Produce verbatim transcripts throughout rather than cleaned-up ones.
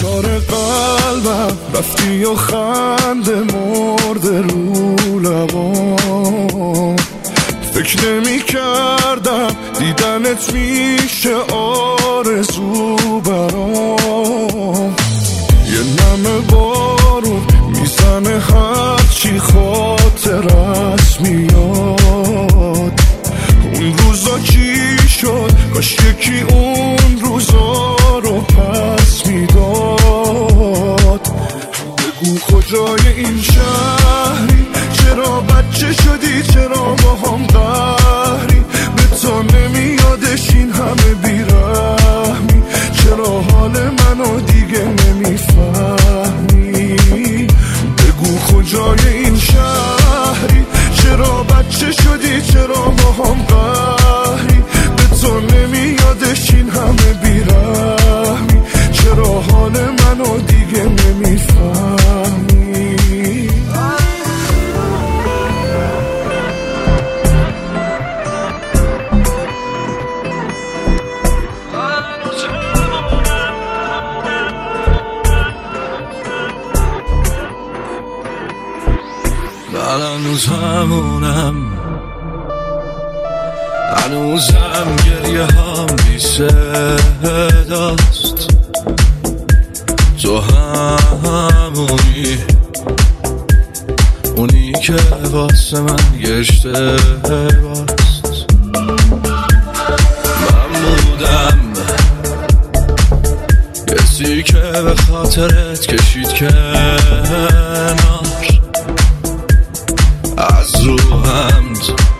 فشار قلبم رفتی و خنده مرده رو لبام. فکر نمی کردم دیدنت میشه آرزو برام. یه نم بارون میزنه هرچی خاطرت میاد. اون روزا چی شد؟ کاش یکی اون روزا رو پس میداد. بگو کجای این شهری؟ چرا بچه شدی؟ چرا با هم قهری؟ به تو نمیادش این همه بیرحمی؟ چرا حال منو دیگه نمیفهمی؟ بگو کجای این شهری؟ چرا بچه شدی؟ چرا با هم قهری؟ به تو نمیادش این همه بیرحمی؟ چرا حال منو دیگه نمیفهمی؟ من هنوز همونم، هنوزم گریه هم بی صداست. تو همونی، اونی که واسه من یه اشتباست. من بودم کسی که به خاطرت کشید کنار، از رو همد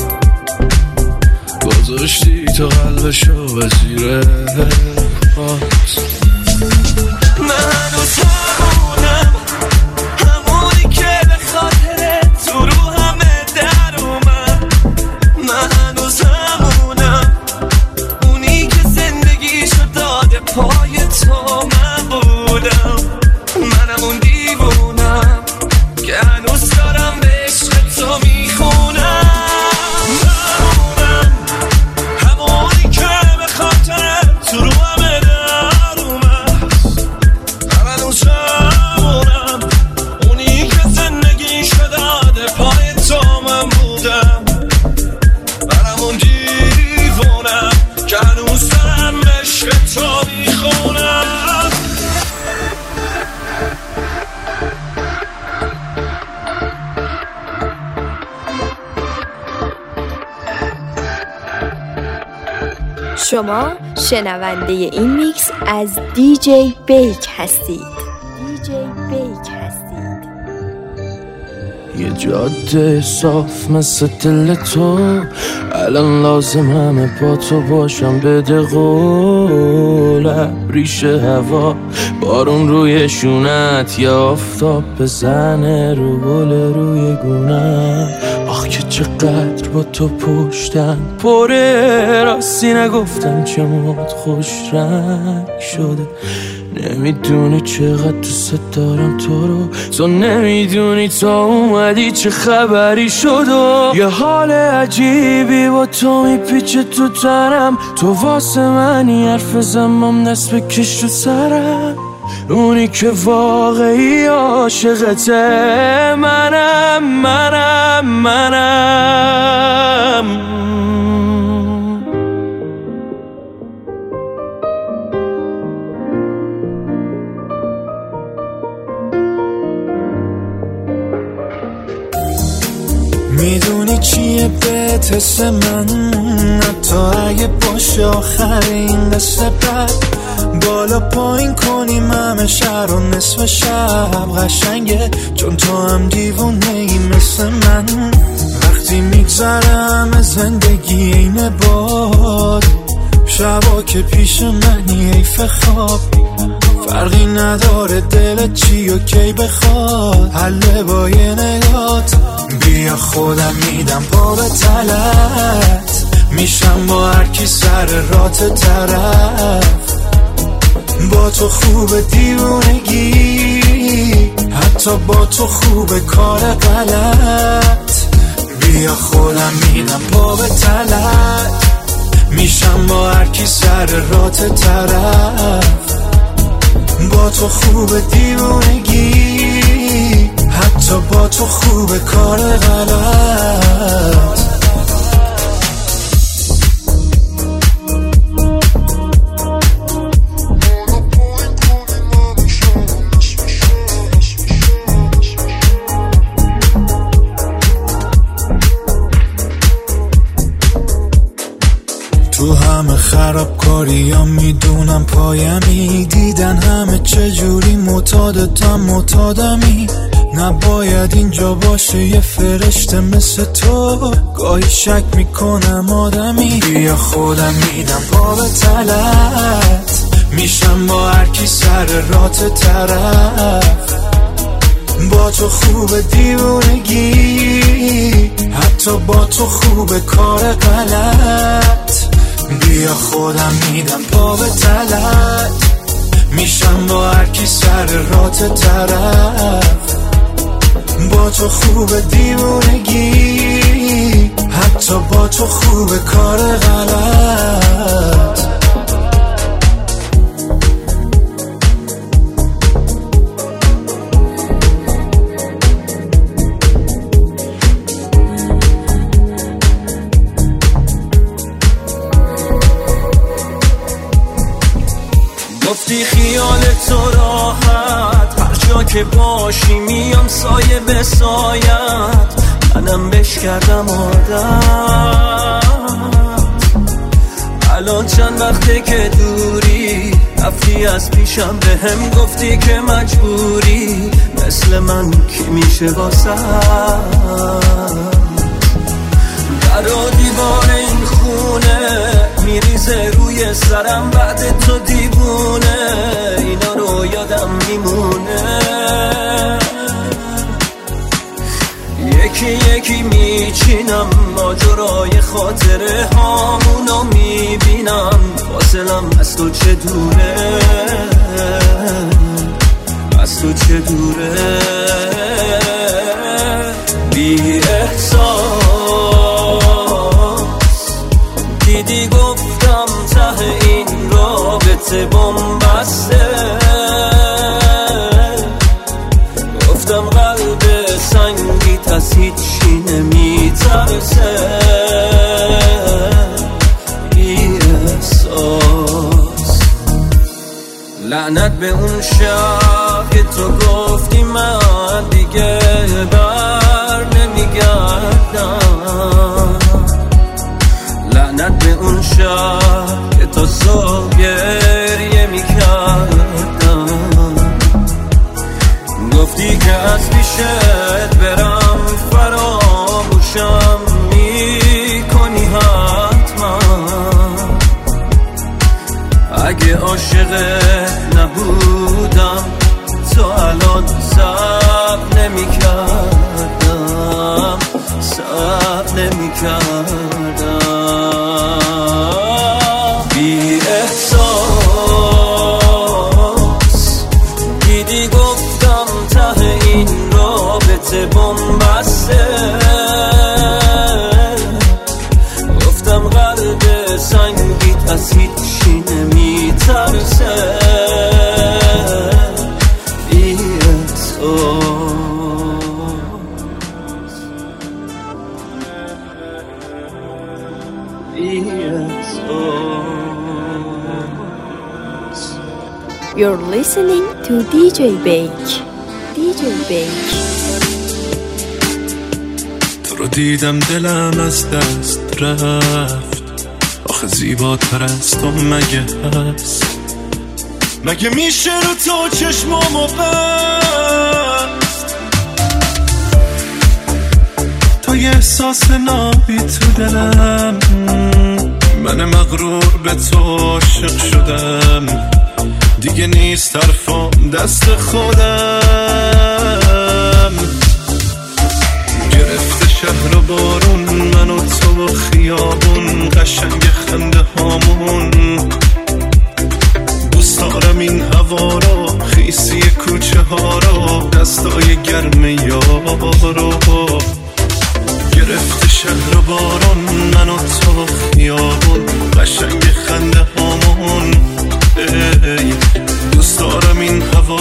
گذاشتی تو قلبشو به زیر پات. من هنوز همونم، همونی که به خاطرت تو رو همه در اومد. من هنوز همونم، اونی که زندگیشو داده پای تو. من بودم، منم اون دیوونم که هنوز دارم به عشق تو میخونم. همونم، همونی که به خاطرت تو رو همه در اومد. من هنوز همونم، اونی که زندگیشو داده پای تو. من بودم، منم اون دیوونم که هنوز دارم به عشق تو میخونم. شما شنونده این میکس از دی جی بیک هستید. دی جی بیک هستید. یه جاده صاف مثل دل تو، الان لازم همه با تو باشم. بده قولم ریشه هوا، بارون روی شونت یا آفتاب بزنه رو گل روی گونه. آخ که چقدر با تو پشتم پره، راستی نگفتم چه موت خوش رنگ شده. نمیدونی چقدر دوست دارم تو رو، تو نمیدونی تا اومدی چه خبری شد. و یه حال عجیبی با تو میپیچه تو تنم، تو واسه منی حرف زمام دست بکش تو سرم. اونی که واقعی عاشقته منم، منم منم. میدونی چیه بهت حس من، حتی اگه باشه آخر این قصه بد. بالا پایین کنیم همه شهر و نصف شب قشنگه، چون تو هم دیوونه ای مثل من. وقتی میگذرم از زندگی این باد، شبا که پیش منی حیف خواب. فرقی نداره دلت چی و کی بخواد، حله با یه نگات. بیا خودم میدم پا به تلت، میشم با هر کی سر رات طرف. با تو خوب دیوونگی، حتی با تو خوب کار غلط. بیا خودم میدم پا به تلت، میشم با هر کی سر رات طرف. با تو خوب دیوونگی، حتی با تو خوب کار غلط. تو همه خرابکاریام میدونم پایمی، دیدن همه چجوری معتادتم معتادمی. نباید اینجا باشه یه فرشته مثل تو، گاهی شک میکنم آدمی. بیا خودم میدم پا به تلت، میشم با هر کی سر رات طرف. با تو خوب دیوونگی، حتی با تو خوب کار غلط. بیا خودم میدم پا به تلت، میشم با هر کی سر رات طرف. با تو خوب دیوونگی، حتی با تو خوب کار غلط. گفتی خیال تو راحت، هر جا که باشی میام سایه به سایت. منم بش کردم عادت، الان چند وقته که دوری، رفتی از پیشم به هم گفتی که مجبوری. مثل من کی میشه واسه در و دیوار این خونه میریزه روی سرم بعد تو دیوونه. اینا رو یادم میمونه، یکی یکی میچینم ماجرای خاطره هامونو میبینم. فاصلم از تو چه دوره، از تو چه دوره. بی احساس دیدی گفتم ته این رابطه بنبسته. گفتم قلب سنگیت از هیچی نمیترسه. بی احساس لعنت به اون شب که تو گفتی من دیگه بر نمیگردم. لعنت به اون شب که تو صبح گریه میکردم. گفتی که از پیشت برم فراموشم میکنی حتما. اگه عاشقت نبودم تو الان صبر نمیکردم، صبر نمیکردم. بی احساس دیدی گفتم ته این رابطه بنبسته. گفتم قلب سنگیت از هیچی نمیترسه. بی احساس You're listening to دی جی Bake. دی جی Bake. تو رو دیدم دلم از دست رفت، آخه زیباتر از تو مگه هست؟ مگه میشه رو تو چشمامو بست؟ تا یه احساس نابی تو دلم، من مغرور به تو عاشق شدم. دیگه نیست طرفم دست خودم. گرفته شهر و بارون، من و تو و خیابون، قشنگ خنده هامون. دوست دارم این هوا رو، خیسی کوچه ها رو، دستای گرم یارو. گرفته شهر و بارون، من و تو و خیابون، قشنگ خنده هامون. دوست دارم این هوا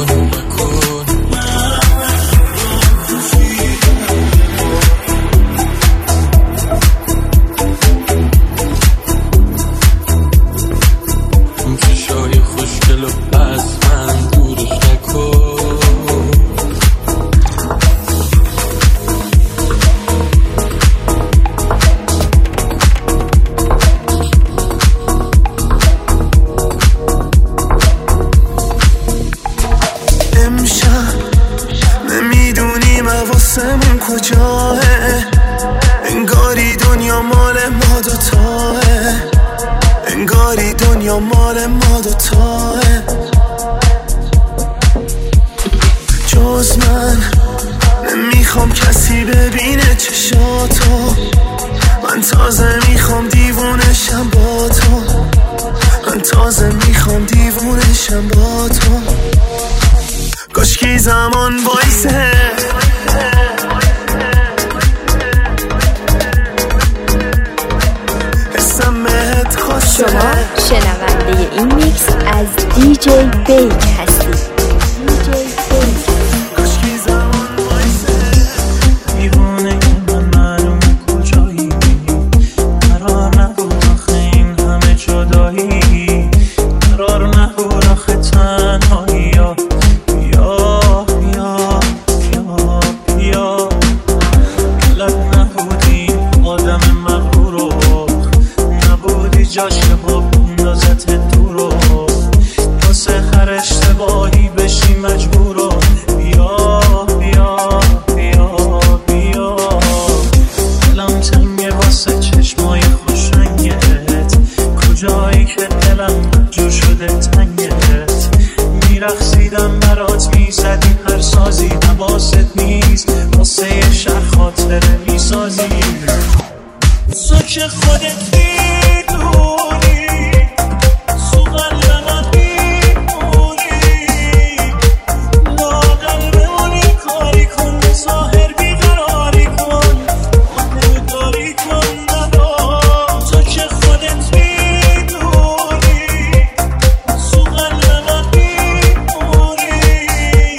نکن. چشای خوشگل و از من دورش نکن. حواسمون کجاه، انگاری دنیا مال ما دوتاه، انگاری دنیا مال ما دوتاه. جز من نمیخوام کسی ببینه چشاتو، من تازه میخوام دیوونشم با تو، من تازه میخوام دیوونشم با تو. کاشکی زمان وایسه شما شنونده این میکس از دی جی بیک هستی. دی جی بیک. کاشکی زمان وایسه دیوونه من معلوم کجایی، قرار نبود آخه این همه جدایی، قرار نبود آخه تنهایی. یا یا یا یا یا لب نبودی آدم مغرورو، نبودی جاش که با بندازت دورو، واسه هر اشتباهی بشی مجبورو. بیا بیا بیا بیا دلم تنگه واسه چشمای خوشنگت، کجایی که دلم جو شده تنگت. میرخصیدم برات میزدی هر سازی، نباست نیست واسه یه شهر خاطره میسازی. تو که خودت میدونی تو قلبم میمونی، لاغر بمونی کاری کن، ظاهر بیقراری کن، نگاری کن ندا. تو که خودت میدونی تو قلبم میمونی،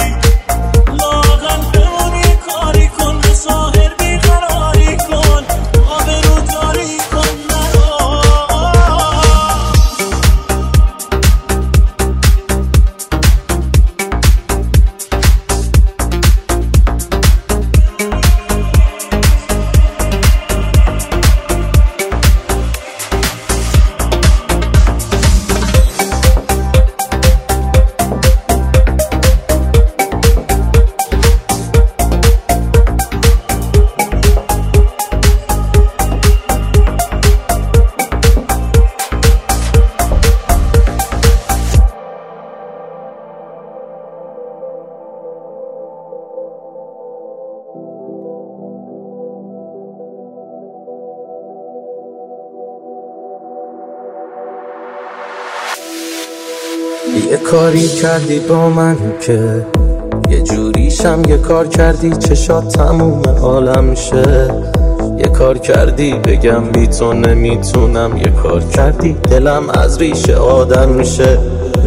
لاغر بمونی کاری کن، ظاهر بیقراری کن، آبروداری کن ندا. یه کاری کردی با من که یه جوریشم، یه کار کردی چشات تموم عالم شه. یه کار کردی بگم بی تو نمیتونم، یه کار کردی دلم از ریشه آدم میشه.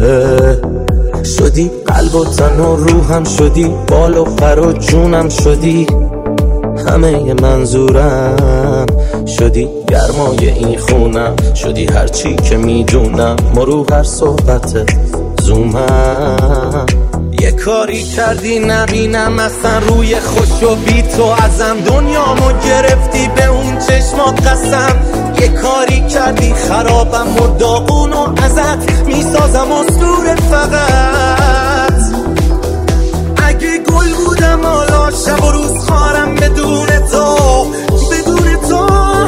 شدی قلب و تن و روحم، شدی بال و پر و جونم، شدی همه منظورم، شدی گرمای این خونم، شدی هرچی که میدونم، مرو هر صحبت زومم. یه کاری کردی نبینم اصلا روی خوش و بی تو ازم، دنیامو گرفتی به اون چشمات قسم. یه کاری کردی خرابم و داغون و ازت میسازم اسطوره فقط. اگه گل بودم حالا شب و روز خارم بدون تو، بدون تو.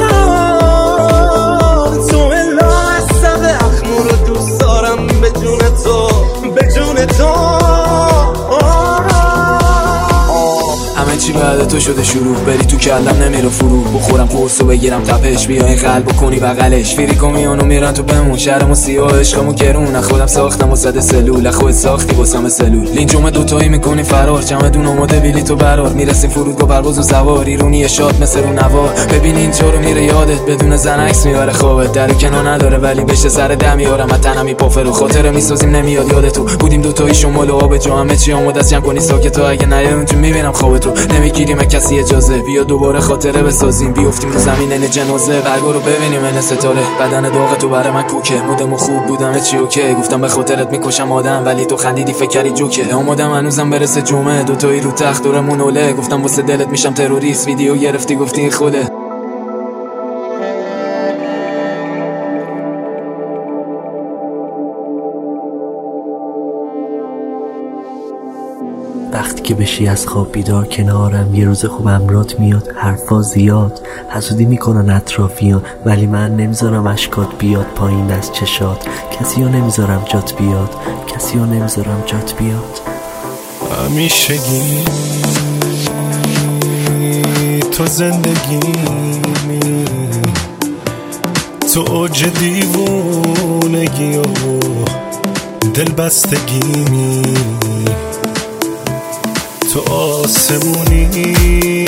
تو الا عصب اخمو رو دوست دارم بدون تو، بدون تو. همه چی بعد تو شده شروع، بری تو کلم نمیره فرو، بخورم قرص و بگیرم تپش، بیا این قلب کنی بغلش، فریکو میانو میرن تو بمون، شهرمو سیاه عشقمو گرون، خودم ساختم و زده سلول، خود ساختی واسم سلول، لینجومه دوتایی میکنی فرار، چمدون اومده بیلی تو برار، میرسیم فرودگاه پرواز و سوار، ایرونی شاد مثل رو نوار، ببین اینجا رو میره یادت، بدون زن عکس میاره خوابت، در کنار نداره ولی بشه سر دم میارم، تنم میپافه رو خاطره میسازیم نمیاد یاد تو، بودیم دوتایی شمال و آب جو، همه چی آماده است جمع کنی ساکت، اگه نیای اونجا میبینم خوابت رو، نمیگیریم کسی اجازه، بیا دوباره خاطره بسازیم، بیافتیم رو زمین این جنازه، برگو رو ببینیم این ستاره، بدن داغ تو برای من کوکه، مودم خوب بودم چی اوکی، گفتم به خاطرت میکشم آدم، ولی تو خندیدی فکر کردی جوکه، اومدم هنوزم برسه جمعه، دوتایی رو تخت دورمون اوله، گفتم واسه دلت میشم تروریست، ویدیو گرفتی گفتی این خوده. وقتی که بشی از خواب بیدار کنارم، یه روز خوب امرات میاد، حرفا زیاد، حسودی میکنن اطرافیان، ولی من نمیذارم اشکات بیاد پایین از چشات، کسی ها نمیذارم جات بیاد، کسی ها نمیذارم جات بیاد. همیشگی تو زندگی، تو اوج دیوونگی و دل بستگی، تو آسمونی،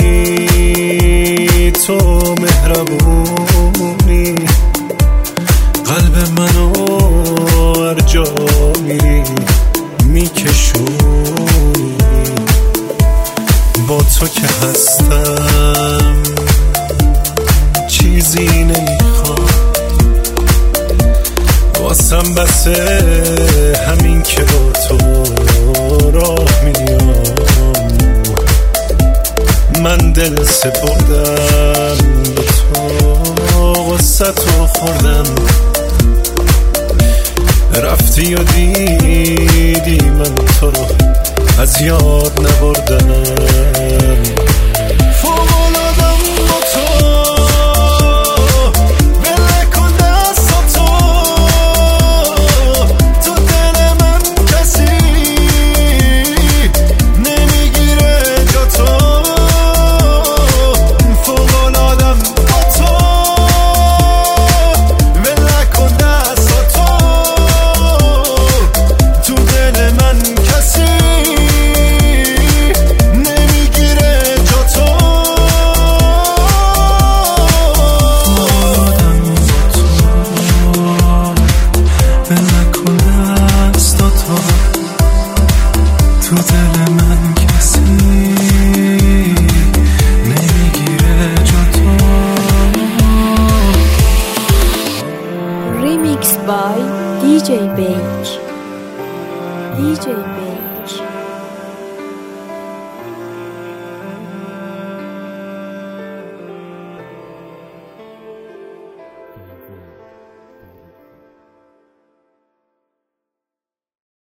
تو مهربونی، قلب منو هر جا میری میکشونی، با تو که هستم چیزی نمیخوام، واسم بسه همین که با تو راه میام، من دل سپردم به تو، غصه تو خوردم، رفتی و دیدی من تو رو از یاد نبردم، فوق‌العاده‌ام با تو، بله کن دستاتو، تو دل من کسی نمیگیره جا تو، فوق‌العاده‌ام با تو، بله کن دستاتو، تو دل من کسی نمیگیره جا تو، فوق‌العاده‌ام با تو، بله کن دستاتو، تو دل من کسی نمیگیره جا تو. Remix by دی جی Bake. دی جی Bake.